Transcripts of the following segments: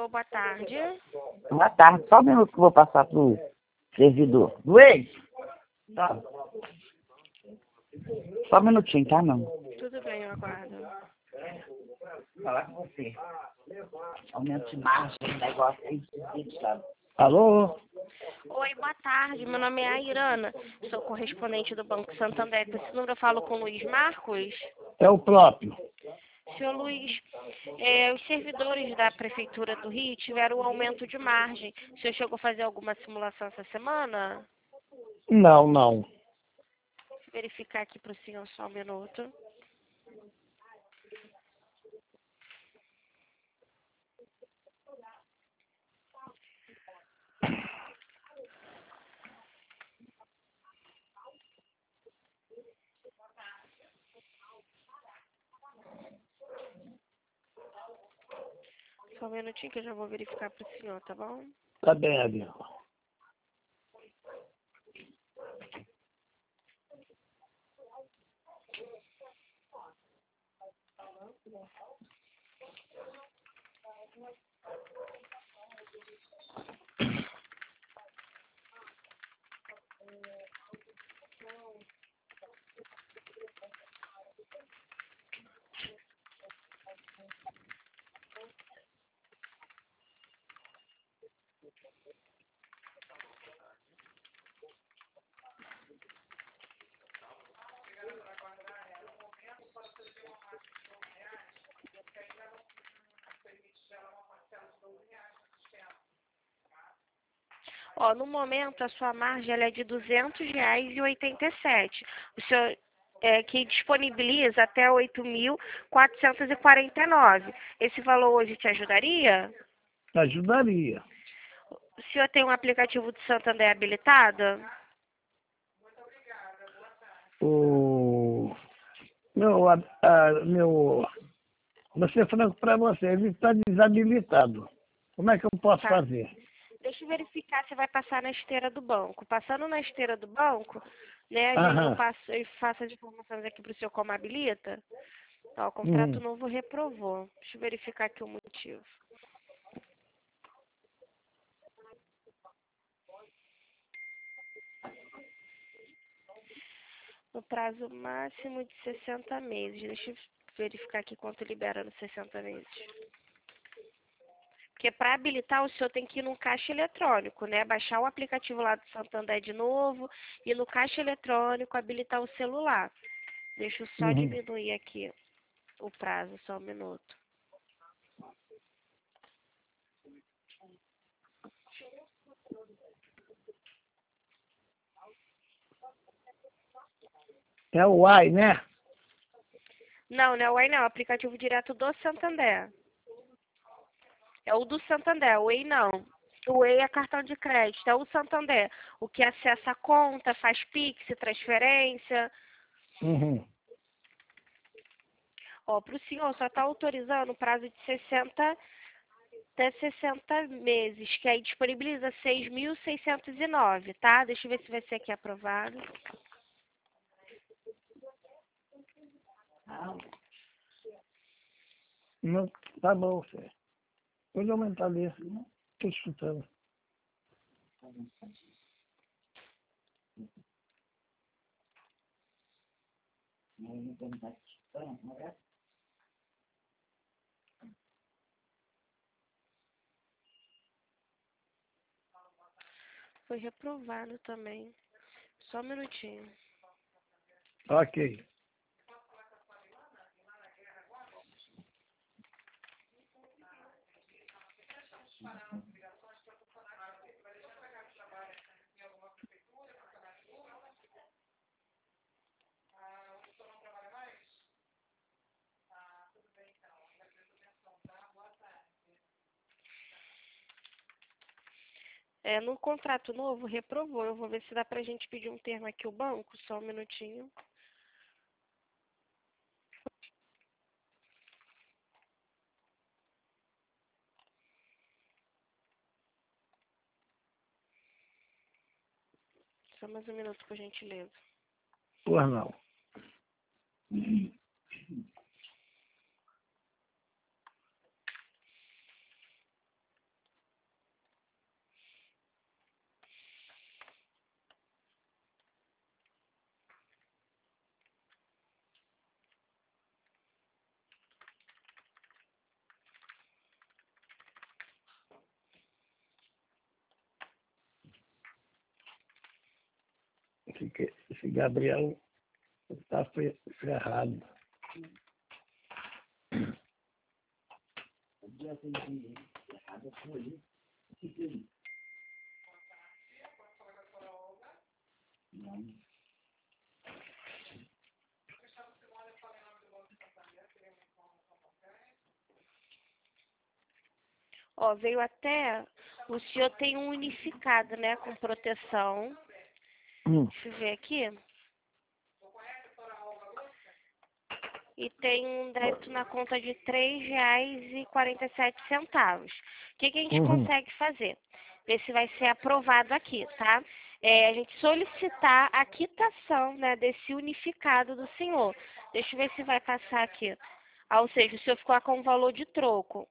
Alô, boa tarde. Boa tarde, só um minuto que eu vou passar pro servidor. Luiz! Tá. Só um minutinho, tá, não? Tudo bem, eu aguardo. Falar com você. Aumento de margem, negócio aí, sabe? Alô? Oi, boa tarde. Meu nome é Airana. Sou correspondente do Banco Santander. Com esse número eu falo com o Luiz Marcos. É o próprio. Senhor Luiz, os servidores da Prefeitura do Rio tiveram um aumento de margem. O senhor chegou a fazer alguma simulação essa semana? Não. Deixa eu verificar aqui para o senhor só um minuto. Só um minutinho que eu já vou verificar para o senhor, tá bom? Tá bem, amigo. Ó, no momento a sua margem ela é de R$ 200,87. O senhor que disponibiliza até 8.449. Esse valor hoje te ajudaria? Ajudaria. O senhor tem um aplicativo do Santander habilitado? O meu, vou ser franco para você, ele está desabilitado. Como é que eu posso Tá. fazer? Deixa eu verificar se vai passar na esteira do banco. Passando na esteira do banco, né, Aham. eu faço as informações aqui para o senhor como habilita. Ó, o contrato novo reprovou. Deixa eu verificar aqui o motivo. No prazo máximo de 60 meses. Deixa eu verificar aqui quanto libera nos 60 meses. Porque para habilitar, o senhor tem que ir no caixa eletrônico, né? Baixar o aplicativo lá do Santander de novo e no caixa eletrônico habilitar o celular. Deixa eu só diminuir aqui o prazo, só um minuto. É o Uai, né? Não, não é o Oi, não. É o aplicativo direto do Santander. É o do Santander, o Oi não. O Oi é cartão de crédito, é o Santander. O que acessa a conta, faz Pix, transferência. Ó, para o senhor só está autorizando o prazo de 60 até 60 meses, que aí disponibiliza 6.609, tá? Deixa eu ver se vai ser aqui aprovado. Não, tá bom, Fê. Pode aumentar ali. Estou escutando. Foi reprovado também. Só um minutinho. Ok. No contrato novo, reprovou. Eu vou ver se dá pra gente pedir um termo aqui o banco. Só um minutinho. Só mais um minuto, por gentileza. Pois não. Esse Gabriel está ferrado. Ó, veio até... O senhor tem um unificado, né? Com proteção. Deixa eu ver aqui. E tem um débito na conta de R$ 3,47. O que a gente consegue fazer? Ver se vai ser aprovado aqui, tá? A gente solicitar a quitação, né, desse unificado do senhor. Deixa eu ver se vai passar aqui. Ou seja, o senhor ficou com um valor de troco.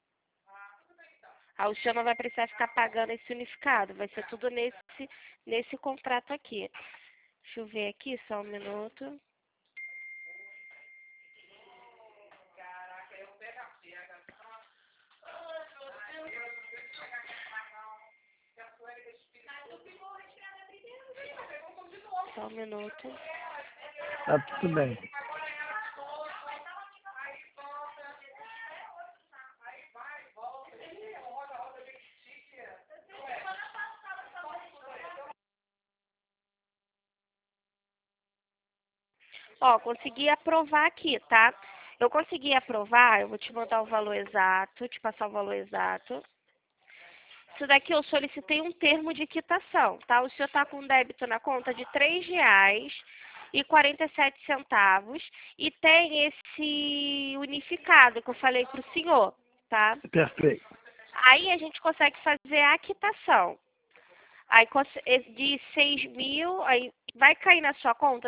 O senhor não vai precisar ficar pagando esse unificado. Vai ser tudo nesse contrato aqui. Deixa eu ver aqui, só um minuto. Só um minuto. Tá tudo bem. Ó, consegui aprovar aqui, tá? Eu consegui aprovar, eu vou te mandar o valor exato, te passar o valor exato. Isso daqui eu solicitei um termo de quitação, tá? O senhor tá com débito na conta de R$ 3,47 e tem esse unificado que eu falei pro senhor, tá? Perfeito. Aí a gente consegue fazer a quitação. Aí de 6.000, aí vai cair na sua conta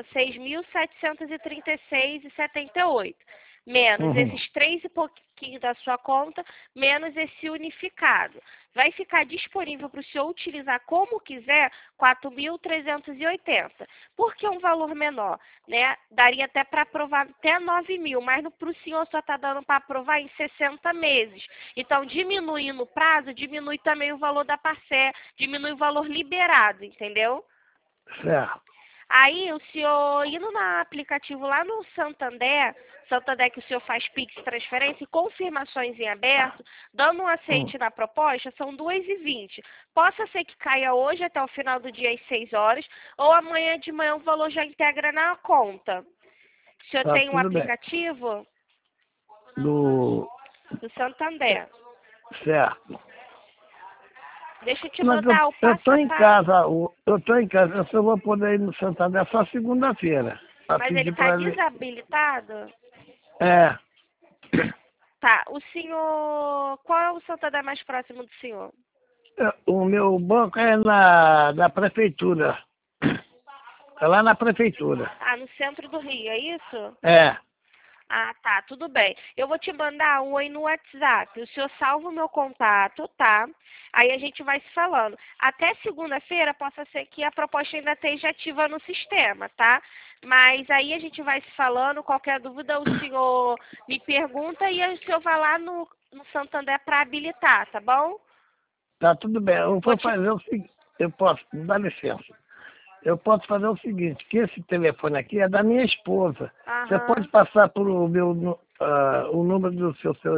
6.736,78. Menos esses 3 e pouquinho da sua conta, menos esse unificado. Vai ficar disponível para o senhor utilizar como quiser 4.380. Por que um valor menor? Né? Daria até para aprovar até 9.000, mas para o senhor só está dando para aprovar em 60 meses. Então, diminuindo o prazo, diminui também o valor da parcela, diminui o valor liberado, entendeu? Certo. Aí o senhor indo no aplicativo lá no Santander que o senhor faz Pix transferência e confirmações em aberto, dando um aceite na proposta, são 2,20. Possa ser que caia hoje até o final do dia às 6 horas, ou amanhã de manhã o valor já integra na conta. O senhor Tá tem um tudo bem. aplicativo? Do Santander. Certo. Deixa eu te Mas mandar o passo eu tô a em passo. casa, eu tô em casa, eu só vou poder ir no Santander só segunda-feira. Mas ele está desabilitado? É. Tá, o senhor... Qual é o Santander mais próximo do senhor? O meu banco é na prefeitura. É lá na prefeitura. Ah, no centro do Rio, é isso? É. Ah, tá, tudo bem. Eu vou te mandar um oi no WhatsApp. O senhor salva o meu contato, tá? Aí a gente vai se falando. Até segunda-feira, possa ser que a proposta ainda esteja ativa no sistema, tá? Mas aí a gente vai se falando. Qualquer dúvida, o senhor me pergunta e aí o senhor vai lá no Santander para habilitar, tá bom? Tá tudo bem. Eu vou fazer o seguinte. Eu posso, me dá licença. Eu posso fazer o seguinte, que esse telefone aqui é da minha esposa. Você pode passar o número do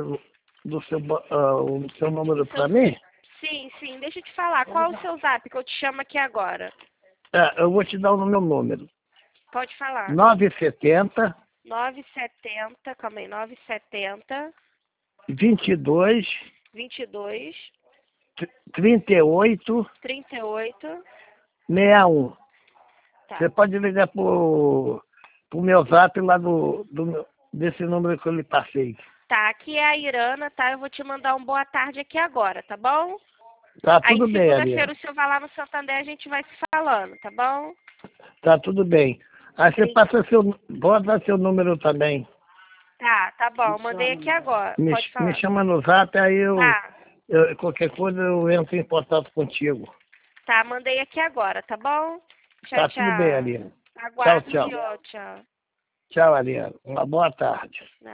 seu número para mim? Sim, sim. Deixa eu te falar. Qual é o seu zap que eu te chamo aqui agora? Eu vou te dar o meu número. Pode falar. 970. 970, calma aí, 970. 22. 22. 38. 38. 61. Tá. Você pode ligar pro meu zap lá desse número que eu lhe passei. Tá, aqui é a Irana, tá? Eu vou te mandar um boa tarde aqui agora, tá bom? Tá tudo aí, bem, segunda-feira o senhor vai lá no Santander, a gente vai se falando, tá bom? Tá tudo bem. Aí você bota seu número também. Tá bom. Mandei aqui agora. Pode falar. Me chama no zap, aí Tá. qualquer coisa eu entro em contato contigo. Tá, mandei aqui agora, tá bom? Tchau, Tá tchau. tudo bem, Ariana. Aguardo, Tchau. senhor. Tchau. Tchau, Ariana. Uma boa tarde.